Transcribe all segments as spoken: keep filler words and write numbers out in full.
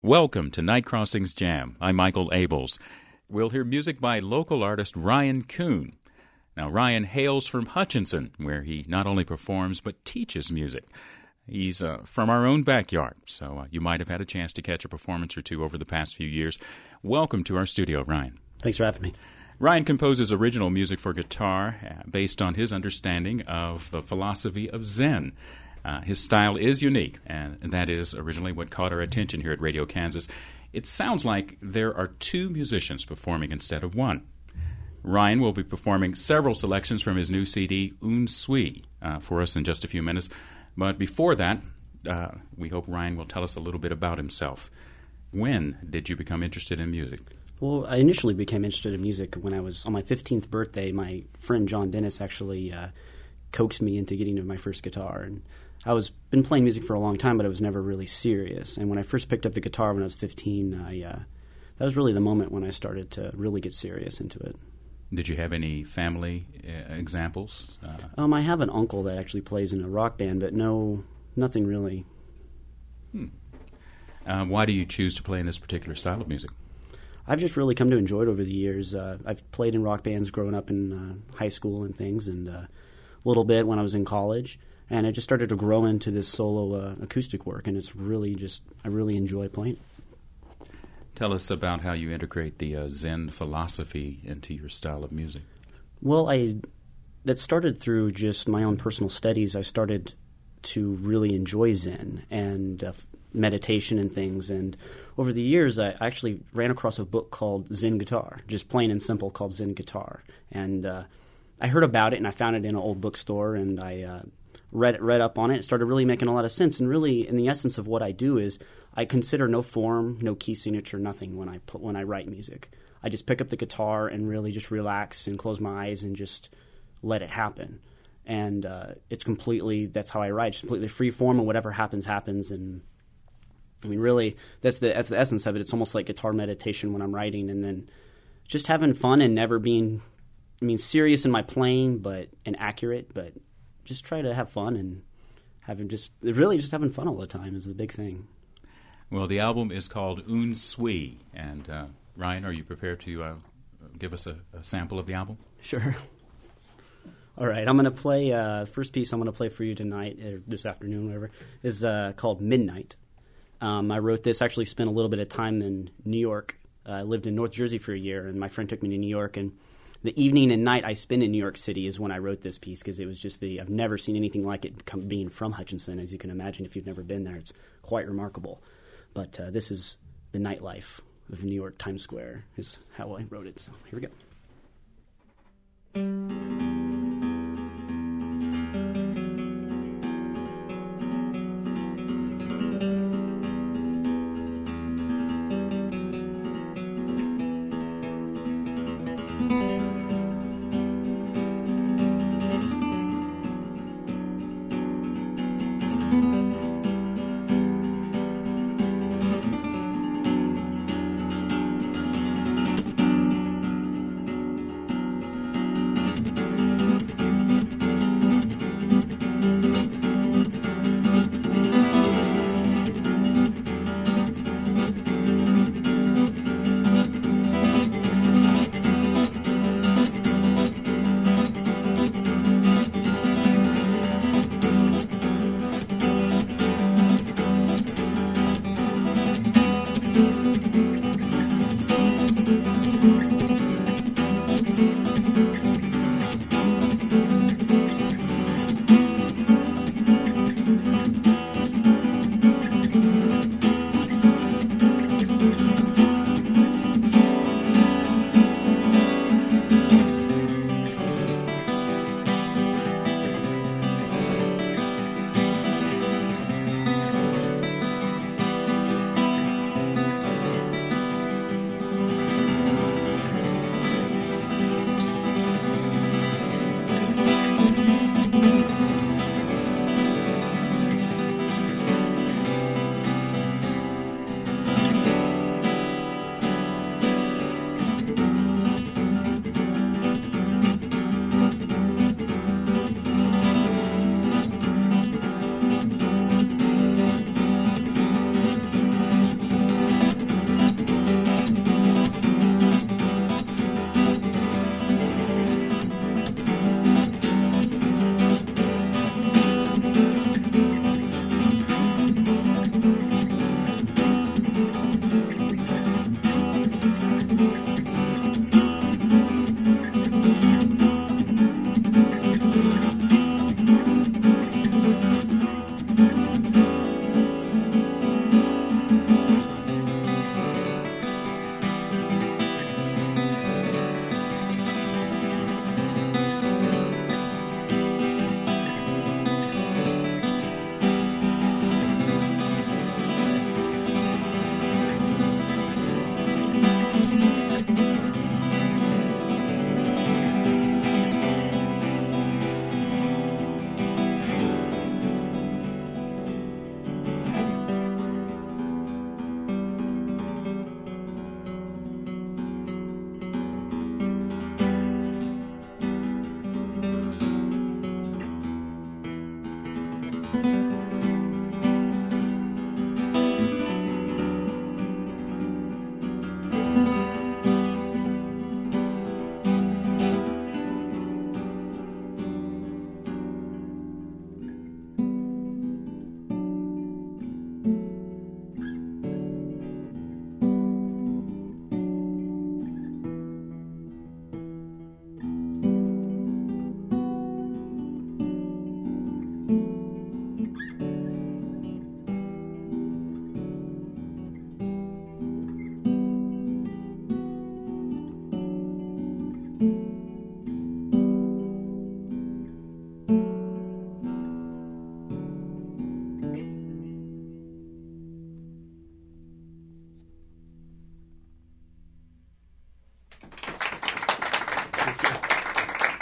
Welcome to Night Crossings Jam. I'm Michael Abels. We'll hear music by local artist Ryan Kuhn. Now, Ryan hails from Hutchinson, where he not only performs but teaches music. He's uh, from our own backyard, so uh, you might have had a chance to catch a performance or two over the past few years. Welcome to our studio, Ryan. Thanks for having me. Ryan composes original music for guitar uh, based on his understanding of the philosophy of Zen. Uh, his style is unique, and that is originally what caught our attention here at Radio Kansas. It sounds like there are two musicians performing instead of one. Ryan will be performing several selections from his new C D, Un Sui, uh, for us in just a few minutes. But before that, uh, we hope Ryan will tell us a little bit about himself. When did you become interested in music? Well, I initially became interested in music when I was on my fifteenth birthday. My friend John Dennis actually uh, coaxed me into getting my first guitar, and I was been playing music for a long time, but I was never really serious. And when I first picked up the guitar when I was fifteen, I, uh, that was really the moment when I started to really get serious into it. Did you have any family uh, examples? Uh, um, I have an uncle that actually plays in a rock band, but no, nothing really. Hmm. Uh, why do you choose to play in this particular style of music? I've just really come to enjoy it over the years. Uh, I've played in rock bands growing up in uh, high school and things, and uh, a little bit when I was in college. And I just started to grow into this solo uh, acoustic work, and it's really just, I really enjoy playing it. Tell us about how you integrate the uh, Zen philosophy into your style of music. Well, I that started through just my own personal studies. I started to really enjoy Zen and uh, meditation and things. And over the years, I actually ran across a book called Zen Guitar, just plain and simple, called Zen Guitar. And uh, I heard about it, and I found it in an old bookstore, and I uh, read read up on it. It started really making a lot of sense. And really, in the essence of what I do is I consider no form, no key signature, nothing when I pl- when I write music. I just pick up the guitar and really just relax and close my eyes and just let it happen. And uh, it's completely, that's how I write, just completely free form, and whatever happens, happens. And I mean, really, that's the, that's the essence of it. It's almost like guitar meditation when I'm writing, and then just having fun and never being, I mean, serious in my playing, but and accurate, but just try to have fun and having just really just having fun all the time is the big thing. Well, the album is called Un Sui, and uh, Ryan, are you prepared to uh, give us a, a sample of the album? Sure. All right, I'm going to play, uh, first piece I'm going to play for you tonight, or this afternoon, whatever, is uh, called Midnight. Um, I wrote this, actually spent a little bit of time in New York. Uh, I lived in North Jersey for a year, and my friend took me to New York, and the evening and night I spent in New York City is when I wrote this piece, because it was just the, I've never seen anything like it come, being from Hutchinson, as you can imagine. If you've never been there, it's quite remarkable. But uh, this is the nightlife of New York Times Square is how I wrote it. So here we go.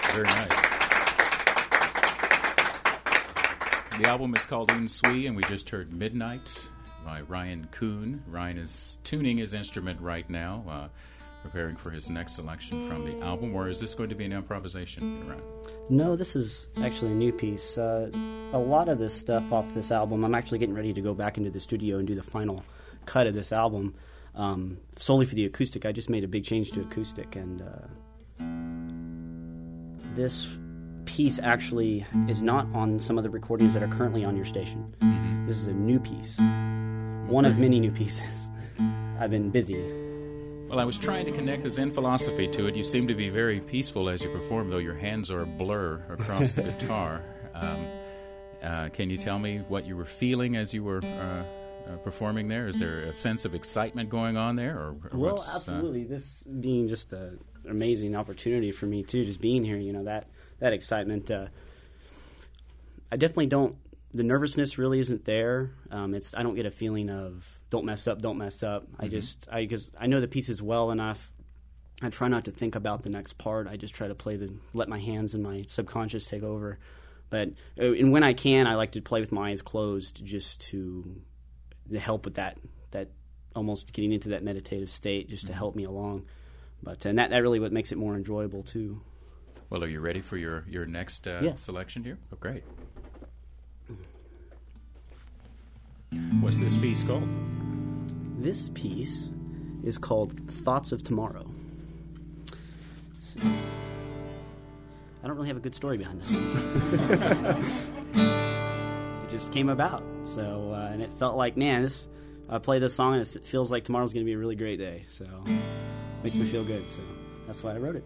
Very nice. The album is called Un Sui, and we just heard Midnight by Ryan Kuhn. Ryan is tuning his instrument right now, uh, preparing for his next selection from the album. Or is this going to be an improvisation, Ryan? No, this is actually a new piece. Uh, a lot of this stuff off this album, I'm actually getting ready to go back into the studio and do the final cut of this album. Um, solely for the acoustic. I just made a big change to acoustic, and uh, this piece actually is not on some of the recordings that are currently on your station. Mm-hmm. This is a new piece. One of many new pieces. I've been busy. Well, I was trying to connect the Zen philosophy to it. You seem to be very peaceful as you perform, though your hands are a blur across the guitar. Um, uh, can you tell me what you were feeling as you were uh, uh, performing there? Is there a sense of excitement going on there? Or, or well, what's, absolutely. Uh... This being just an amazing opportunity for me, too, just being here, you know, that, that excitement. Uh, I definitely don't, the nervousness really isn't there. Um, it's I don't get a feeling of, don't mess up, don't mess up. Mm-hmm. I just, I because I know the pieces well enough. I try not to think about the next part. I just try to play the, let my hands and my subconscious take over. But, and when I can, I like to play with my eyes closed just to, to help with that, that almost getting into that meditative state, just mm-hmm. to help me along. But, and that, that really what makes it more enjoyable, too. Well, are you ready for your, your next uh, yeah. selection here? Oh, great. What's this piece called? This piece is called Thoughts of Tomorrow. So, I don't really have a good story behind this one. It just came about. So, uh, and it felt like, man, this. I play this song and it feels like tomorrow's going to be a really great day. So, it makes me feel good. So, that's why I wrote it.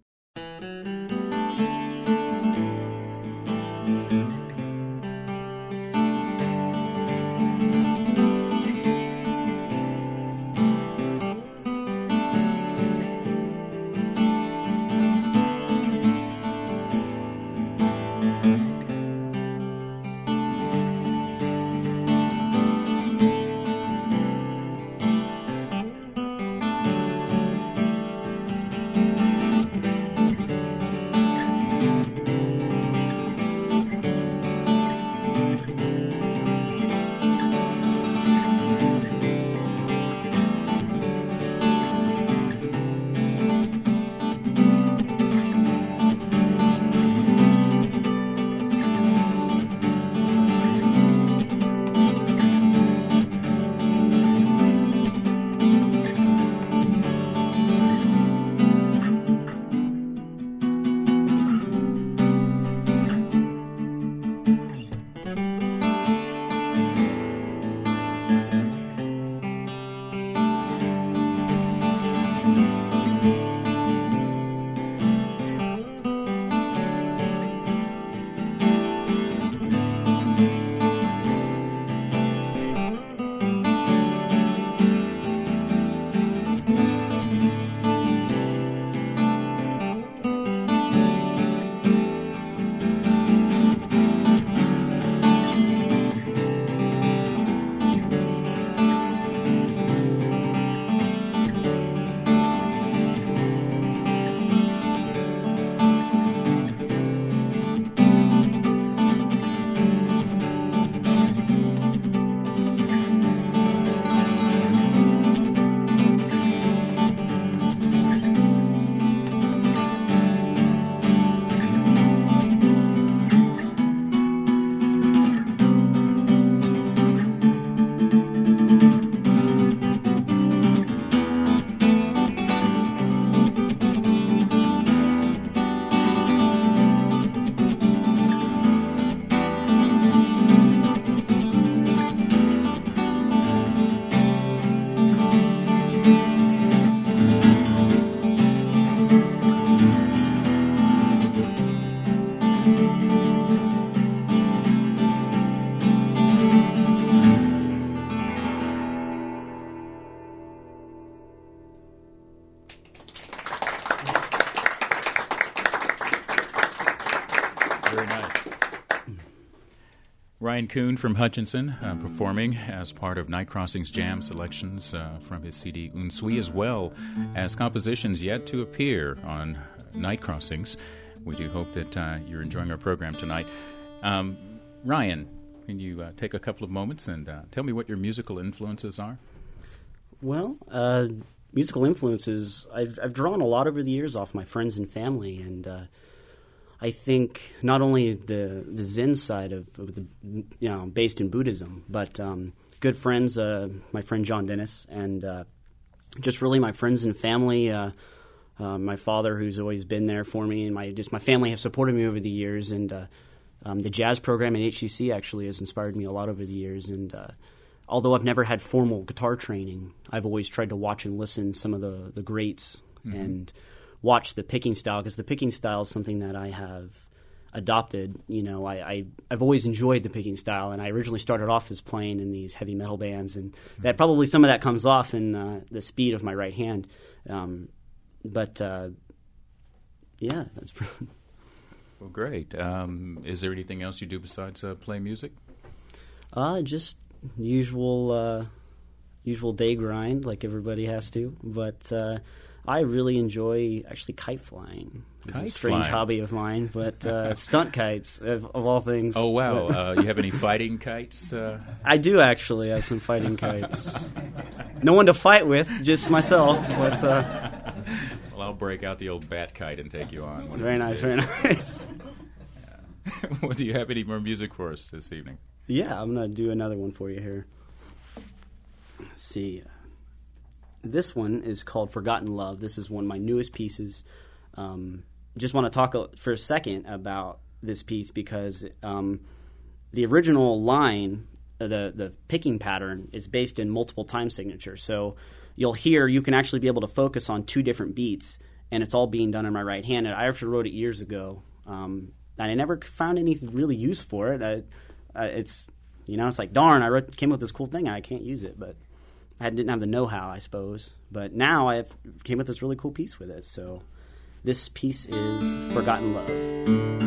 Ryan Kuhn from Hutchinson, uh, performing as part of Night Crossings Jam selections uh, from his C D Un Sui, as well as compositions yet to appear on Night Crossings. we do hope that uh, you're enjoying our program tonight. Um, Ryan, can you uh, take a couple of moments and uh, tell me what your musical influences are? Well, uh, musical influences, I've, I've drawn a lot over the years off my friends and family, and uh, I think not only the the Zen side of, of the, you know, based in Buddhism, but um, good friends, uh, my friend John Dennis, and uh, just really my friends and family, uh, uh, my father who's always been there for me, and my just my family have supported me over the years, and uh, um, the jazz program at H C C actually has inspired me a lot over the years, and uh, although I've never had formal guitar training, I've always tried to watch and listen some of the, the greats mm-hmm. and watch the picking style, because the picking style is something that I have adopted. You know, I, I, I've always enjoyed the picking style, and I originally started off as playing in these heavy metal bands, and mm-hmm. that probably some of that comes off in uh, the speed of my right hand. Um, but, uh, yeah, that's pretty... Well, great. Um, is there anything else you do besides uh, play music? Uh, just usual, uh, usual day grind, like everybody has to, but... Uh, I really enjoy actually kite flying. It's kite a strange flying. hobby of mine, but uh, stunt kites of, of all things. Oh wow! But, uh, you have any fighting kites? Uh... I do actually have some fighting kites. No one to fight with, just myself. But uh... well, I'll break out the old bat kite and take you on. One very nice, very nice. Yeah. Well, do you have any more music for us this evening? Yeah, I'm gonna do another one for you here. Let's see. This one is called Forgotten Love. This is one of my newest pieces. Um, just want to talk a, for a second about this piece because um, the original line, uh, the the picking pattern, is based in multiple time signatures. So you'll hear, you can actually be able to focus on two different beats, and it's all being done in my right hand. And I actually wrote it years ago, um, and I never found any really use for it. I, I, it's, you know, it's like, darn, I wrote, came up with this cool thing, and I can't use it, but... I didn't have the know-how, I suppose. But now I came with this really cool piece with it. So this piece is Forgotten Love.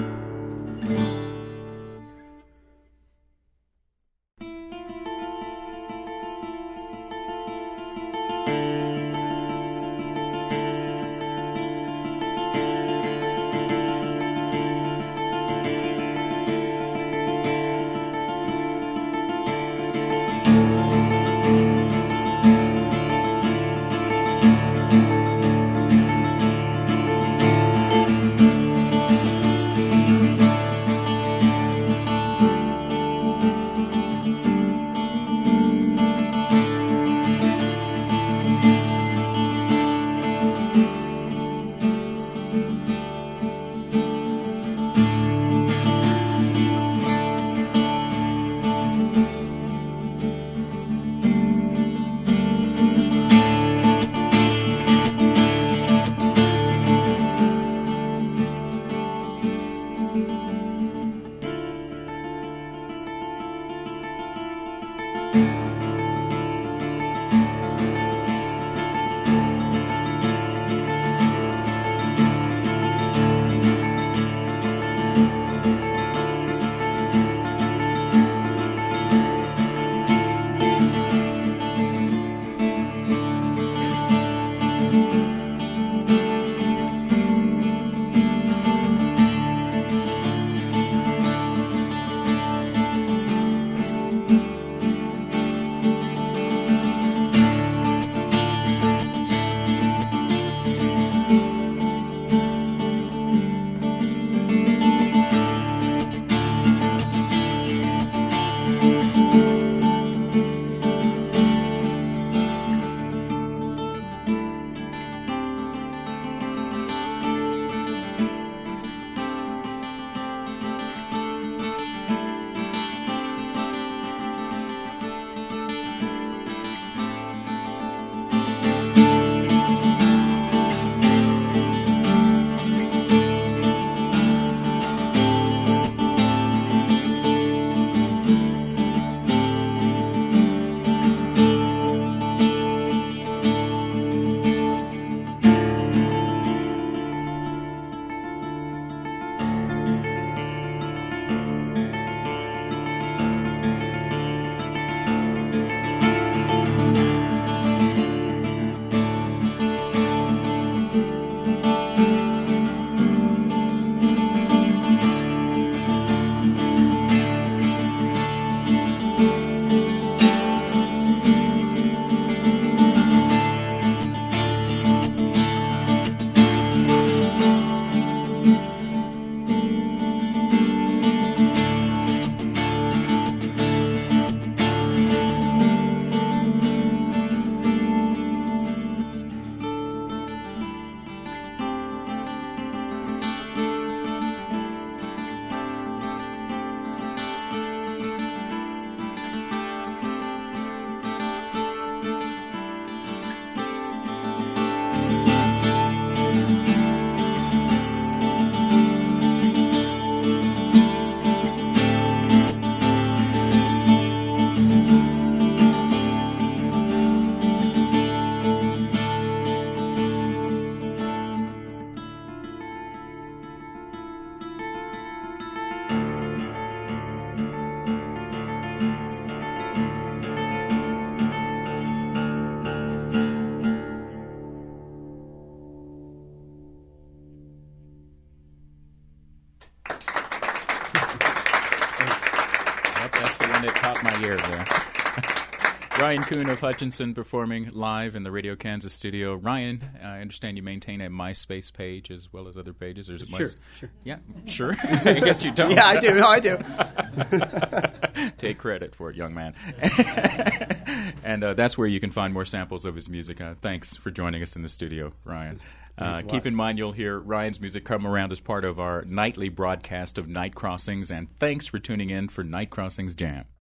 Ryan Kuhn of Hutchinson performing live in the Radio Kansas studio. Ryan, I understand you maintain a MySpace page as well as other pages. There's a Sure, My... sure. Yeah, sure. I guess you don't. Yeah, I do. No, I do. Take credit for it, young man. And uh, that's where you can find more samples of his music. Uh, thanks for joining us in the studio, Ryan. Uh, keep in mind you'll hear Ryan's music come around as part of our nightly broadcast of Night Crossings, and thanks for tuning in for Night Crossings Jam.